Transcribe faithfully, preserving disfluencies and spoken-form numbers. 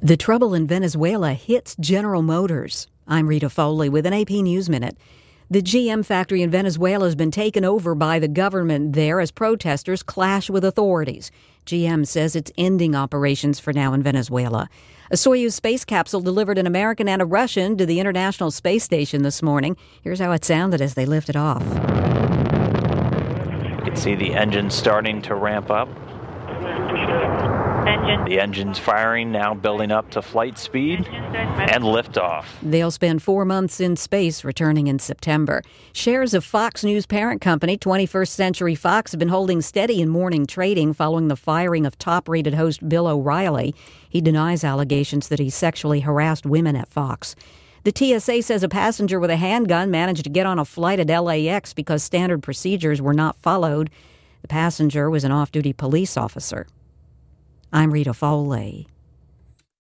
The trouble in Venezuela hits General Motors. I'm Rita Foley with an A P News Minute. The G M factory in Venezuela has been taken over by the government there as protesters clash with authorities. G M says it's ending operations for now in Venezuela. A Soyuz space capsule delivered an American and a Russian to the International Space Station this morning. Here's how it sounded as they lifted off. You can see the engine starting to ramp up. Engine. The engine's firing, now building up to flight speed and liftoff. They'll spend four months in space, returning in September. Shares of Fox News parent company twenty-first Century Fox have been holding steady in morning trading following the firing of top-rated host Bill O'Reilly. He denies allegations that he sexually harassed women at Fox. The T S A says a passenger with a handgun managed to get on a flight at L A X because standard procedures were not followed. The passenger was an off-duty police officer. I'm Rita Foley.